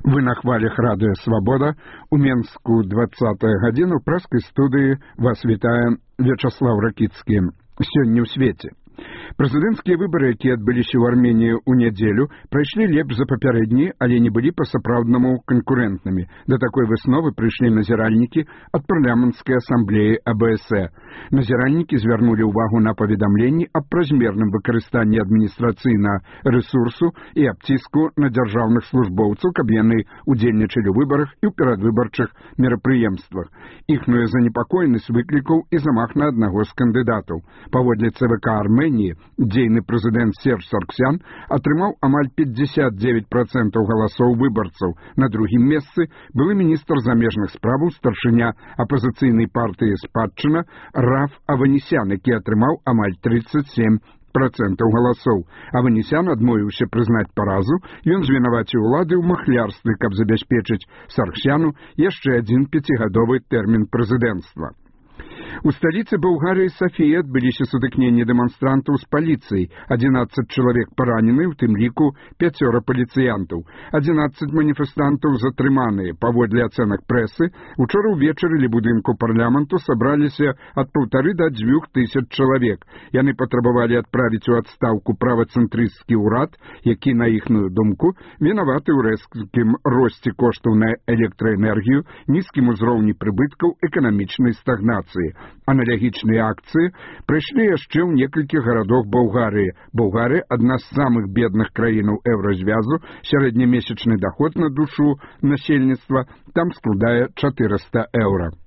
Вы на хвалях радыё «Свабода». У Менску 20-я гадзіна. У праскай студыі вас вітае Вячаслав Ракіцкі. Сёння ў свеце. Прэзідэнцкія выбары, якія адбыліся ў Арменіі ў нядзелю, прайшлі лепш за папярэднія, але не былі па-сапраўднаму канкурэнтнымі. Да такой высновы прыйшлі назіральнікі ад парламенцкай асамблеі АБСЭ. Назіральнікі звярнулі ўвагу на паведамленні аб празмерным выкарыстанні адміністрацыйнага рэсурсу і аб ціску на дзяржаўных службоўцаў, каб яны удзельнічалі ў выбарах і ў перадвыбарчых мерапрыемствах. Іхную занепакоенасць выклікаў і замах на аднаго з кандыдатаў. Паводле ЦВК Армении дзейны прэзідэнт Серж Сарксян атрымаў амаль 59% галасоў выбарцаў. На другім месцы былы міністр замежных справаў, старшыня апазіцыйнай партыі «Спадчына» Раф Аванесян, які атрымаў амаль 37% галасоў. Аванесян адмовіўся прызнаць паразу, ён звінаваціў улады ў махлярстве, каб забяспечыць Сарксяну яшчэ адзін 5-гадовы тэрмін прэзідэнцтва. У сталіцы Балгарыі Сафіі адбыліся сутыкненні дэманстрантаў з паліцыяй. 11 чалавек паранены, у тым ліку 5 паліцыянтаў. 11 маніфестантаў затрыманыя. Паводле ацэнак прэсы, учора ўвечары ля будынку парламенту сабраліся ад 1,5 да 2,000 чалавек. Яны патрабавалі адправіць у адстаўку правацэнтрысцкі ўрад, які, на іхную думку, вінаваты ў рэзкім росце коштаў на электраэнергію, нізкім узроўні прыбыткаў, эканамічнай стагнацыі. Аналагічныя акцыі прайшлі яшчэ ў некалькіх гарадах Балгарыі. Балгарыя – адна з самых бедных краінаў еўразвязу, сярэднемесячны даход на душу насельніцтва там складае 400 еўра.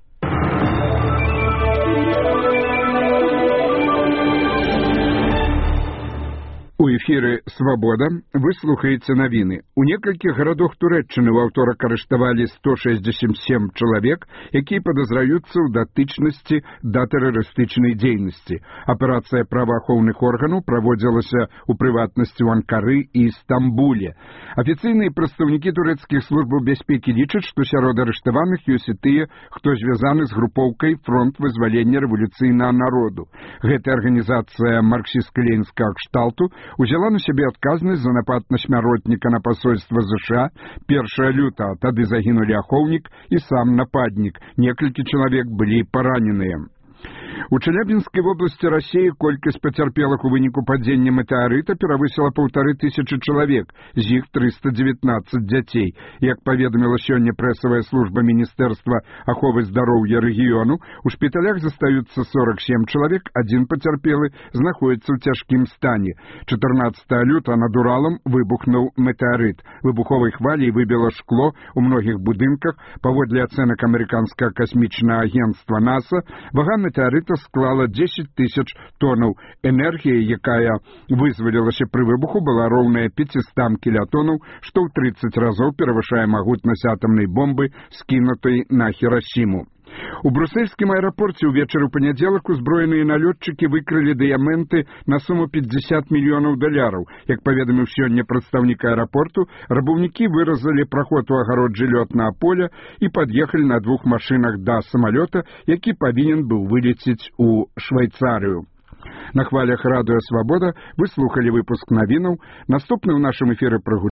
У эфіры «Свабода» вы слухаеце навіны. У некалькіх гарадах Турэччыны ў аўторак арыштавалі 167 чалавек, якія падазраюцца ў датычнасці да тэрарыстычнай дзейнасці. Аперацыя праваахоўных органаў праводзілася ў прыватнасці ў Анкары і Стамбуле. Афіцыйныя прадстаўнікі турэцкіх службаў бяспекі лічаць, што сярод арыштаваных ёсць і тыя, хто звязаны з групоўкай «Фронт вызвалення рэвалюцыйнага народу». Гэтая арганізацыя марксістска-ленінскага кшталту узяла на сябе адказнасць за напад на смяротніка на пасольства ЗША 1 лютага. Тады загінулі ахоўнік і сам нападнік. Некалькі чалавек былі параненыя. У Челябінскай вобласці Расіі колькасць пацярпелых у выніку падзення метэарыта перавысіла 1500 чалавек, з іх 319 дзяцей. Як паведаміла сёння прэсавая служба Міністэрства аховы здароўя рэгіёну, у шпіталях застаюцца 47 чалавек, адзін пацярпелы знаходзіцца ў цяжкім стане. 14 лютага над Уралам выбухнуў метэарыт. Выбуховай хваляй выбіла шкло ў многіх будынках. Паводле ацэнак амерыканскага касмічнага агенцтва НАСА, вага метэарыта склала 10 000 тонаў. Энергія, якая вызвалілася пры выбуху, была роўная 500 кілятонаў, што ў 30 разоў перавышае магутнасць атамнай бомбы, скінутай на Хірасіму. У брусельскім аэрапорце ўвечары ў панядзелак узброеныя налётчыкі выкрылі дыяменты на суму $50 мільёнаў. Як паведаміў сёння прадстаўнік аэрапорту, рабаўнікі выразалі праход у агароджы лётнага поля і пад'ехалі на 2 машынах да самалёта, які павінен быў вылецець у Швейцарыю. На хвалях радыё «Свабода» вы слухалі выпуск навінаў. Наступны ў нашым эфіры